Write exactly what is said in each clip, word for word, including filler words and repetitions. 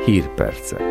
Hírpercek.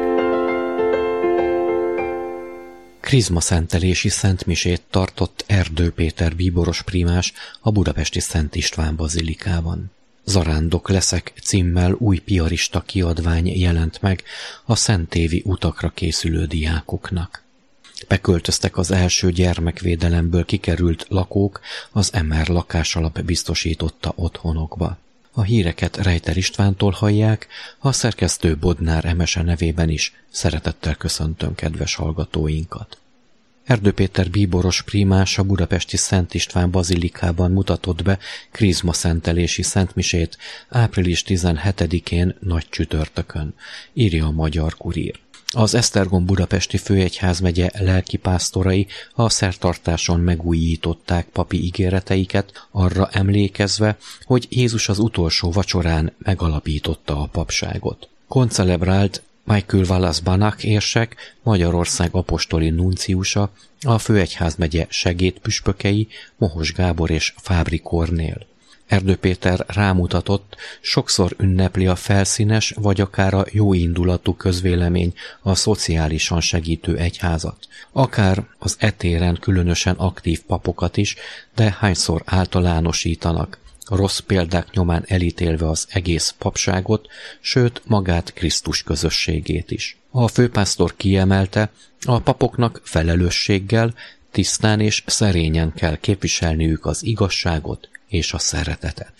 Krizmaszentelési szentmisét tartott Erdő Péter bíboros prímás a budapesti Szent István bazilikában. Zarándok leszek címmel új piarista kiadvány jelent meg a szentévi utakra készülő diákoknak. Beköltöztek az első gyermekvédelemből kikerült lakók az Emer lakásalap biztosította otthonokba. A híreket Rejter Istvántól hallják, a szerkesztő Bodnár Emese nevében is szeretettel köszöntöm kedves hallgatóinkat. Erdő Péter bíboros prímás a budapesti Szent István bazilikában mutatott be krizmaszentelési szentmisét április tizenhetedikén nagy csütörtökön, írja a Magyar Kurír. Az Esztergom budapesti főegyházmegye lelkipásztorai a szertartáson megújították papi ígéreteiket, arra emlékezve, hogy Jézus az utolsó vacsorán megalapította a papságot. Koncelebrált Michael Wallace Banach érsek, Magyarország apostoli nunciusa, a főegyházmegye segédpüspökei, Mohos Gábor és Fábri Kornél. Erdő Péter rámutatott, sokszor ünnepli a felszínes vagy akár a jóindulatú közvélemény a szociálisan segítő egyházat. Akár az etéren különösen aktív papokat is, de hányszor általánosítanak, rossz példák nyomán elítélve az egész papságot, sőt magát Krisztus közösségét is. A főpásztor kiemelte, a papoknak felelősséggel, tisztán és szerényen kell képviselniük az igazságot és a szeretetet.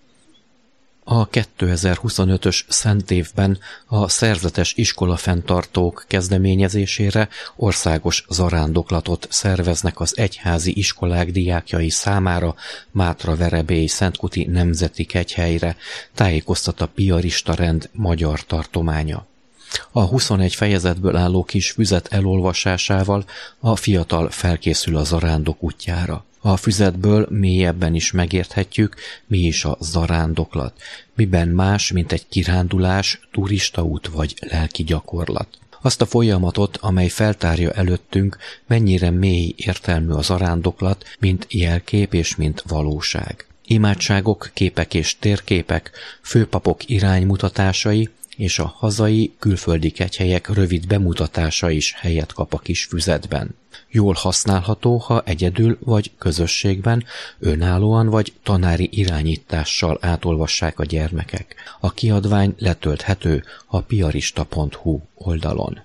A kétezer-huszonötös szentévben a szerzetes iskolafenntartók kezdeményezésére országos zarándoklatot szerveznek az egyházi iskolák diákjai számára Mátraverebélyi Szentkuti Nemzeti Kegyhelyre, tájékoztat a piarista rend magyar tartománya. A huszonegy fejezetből álló kis füzet elolvasásával a fiatal felkészül a zarándok útjára. A füzetből mélyebben is megérthetjük, mi is a zarándoklat, miben más, mint egy kirándulás, turistaút vagy lelki gyakorlat. Azt a folyamatot, amely feltárja előttünk, mennyire mély értelmű a zarándoklat, mint jelkép és mint valóság. Imádságok, képek és térképek, főpapok iránymutatásai, és a hazai, külföldi kegyhelyek rövid bemutatása is helyet kap a kis füzetben. Jól használható, ha egyedül vagy közösségben, önállóan vagy tanári irányítással átolvassák a gyermekek. A kiadvány letölthető a piarista pont hu oldalon.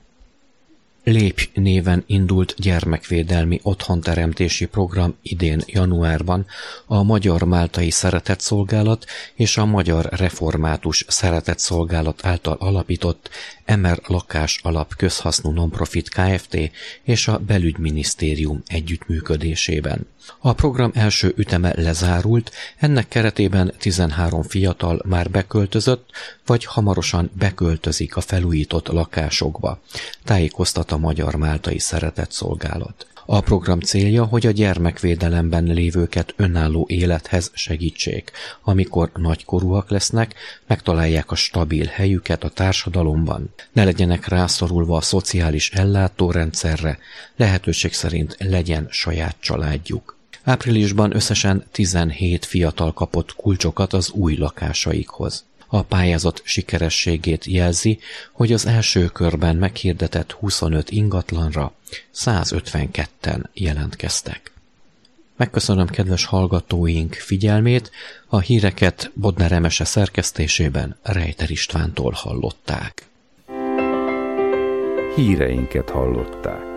Lépj néven indult gyermekvédelmi otthonteremtési program idén januárban a Magyar Máltai Szeretetszolgálat és a Magyar Református Szeretetszolgálat által alapított Emer Lakás Alap közhasznú nonprofit Kft. És a Belügyminisztérium együttműködésében. A program első üteme lezárult, ennek keretében tizenhárom fiatal már beköltözött, vagy hamarosan beköltözik a felújított lakásokba, tájékoztat a Magyar Máltai Szeretetszolgálat. A program célja, hogy a gyermekvédelemben lévőket önálló élethez segítsék, amikor nagykorúak lesznek, megtalálják a stabil helyüket a társadalomban, ne legyenek rászorulva a szociális ellátórendszerre, lehetőség szerint legyen saját családjuk. Áprilisban összesen tizenhét fiatal kapott kulcsokat az új lakásaikhoz. A pályázat sikerességét jelzi, hogy az első körben meghirdetett huszonöt ingatlanra százötvenketten jelentkeztek. Megköszönöm kedves hallgatóink figyelmét, a híreket Bodnár Emese szerkesztésében Rejter Istvántól hallották. Híreinket hallották.